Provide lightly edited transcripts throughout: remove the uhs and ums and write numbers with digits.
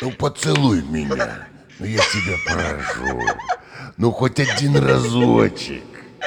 Ну поцелуй меня. Ну я тебя прошу. Ну хоть один разочек.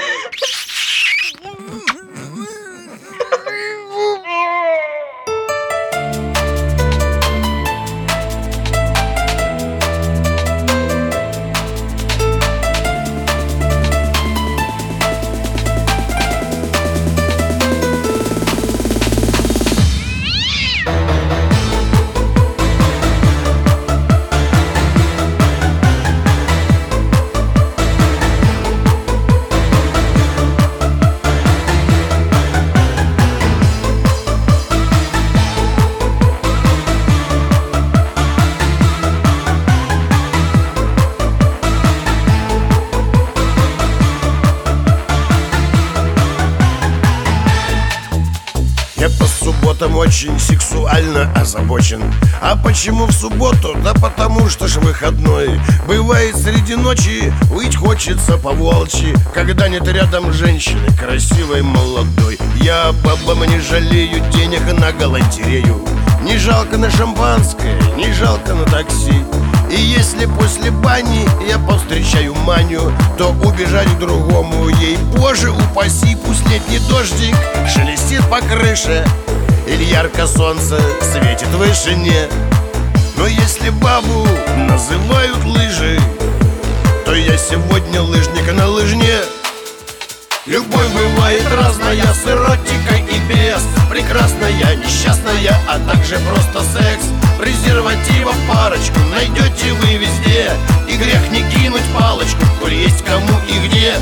Я по субботам очень сексуально озабочен. А почему в субботу? Да потому что ж выходной. Бывает среди ночи выть хочется по-волчьи, когда нет рядом женщины красивой, молодой. Я бабам не жалею денег на галантерею. Не жалко на шампанское, не жалко на такси. И если после бани я повстречаю Маню, то убежать к другому ей, боже упаси. Пусть летний дождик шелестит по крыше или ярко солнце светит в вышине. Но если бабу называют лыжей, то я сегодня лыжник на лыжне. Любовь бывает разная, с эротикой и без. Прекрасная, несчастная, а также просто секс. Презервативов парочку найдете вы везде. И грех не кинуть палочку, коль есть кому и где.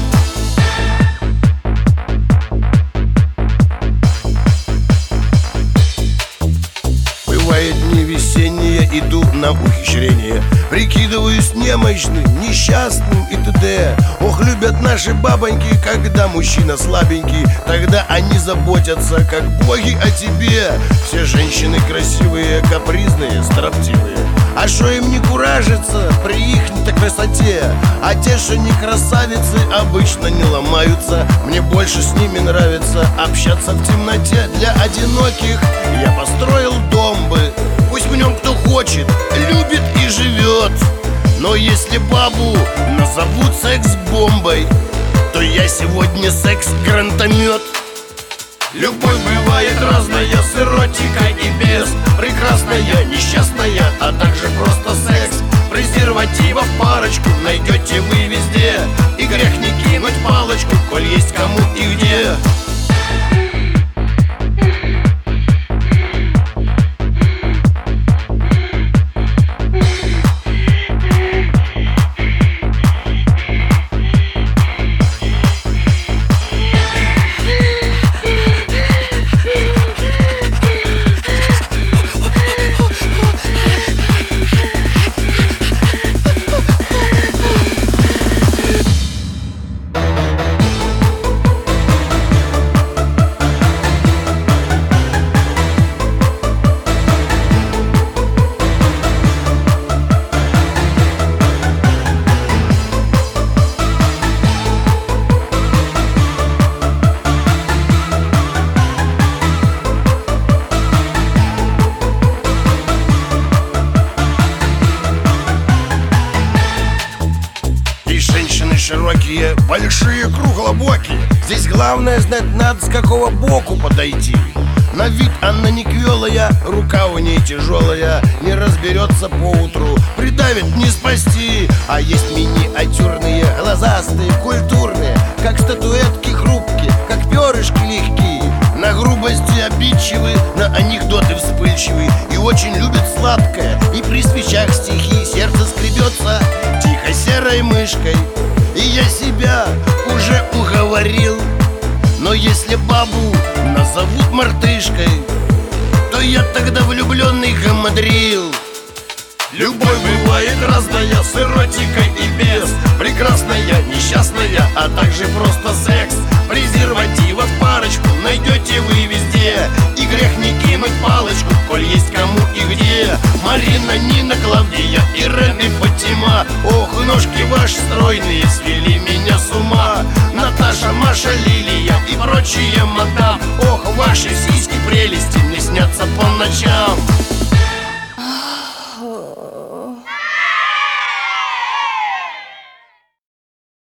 Бывает дни весенние, иду на ухищрение, прикидываюсь немощным, несчастным и т.д. Ох, любят наши бабоньки, когда мужчина слабенький. Тогда они заботятся, как боги, о тебе. Все женщины красивые, капризные, строптивые. А шо им не куражится при их-то красоте? А те, что не красавицы, обычно не ломаются. Мне больше с ними нравится общаться в темноте. Для одиноких я построил дом бы. Пусть в нем кто хочет, любит и живет. Но если бабу назовут секс-бомбой, то я сегодня секс-гранатомет. Любовь бывает разная, с эротикой и без. Прекрасная, несчастная, а также просто секс. Презервативов парочку найдете вы везде. И грех не кинуть палочку, коль есть кому и где. Широкие, большие, круглобокие. Здесь главное знать надо, с какого боку подойти. На вид она не квелая, рука у ней тяжелая. Не разберется поутру, придавит не спасти. А есть миниатюрные, глазастые, культурные, как статуэтки хрупкие, как перышки легкие. На грубости обидчивы, на анекдоты вспыльчивы. И очень любят сладкое, и при свечах стихи. Сердце скребется тихо серой мышкой. И я себя уже уговорил. Но если бабу назовут мартышкой, то я тогда влюбленный гамадрил. Любовь бывает разная, с эротикой и без. Прекрасная, несчастная, а также просто секс. Презервативов парочку найдете вы везде. И грех не кинуть палочку, коль есть кому и где. Марина, Нина, Клавдия, Ирен и Фатима. Ох, ножки ваши стройные свели меня с ума. Наташа, Маша, Лилия и прочие мадам. Ох, ваши сиськи прелести мне снятся по ночам.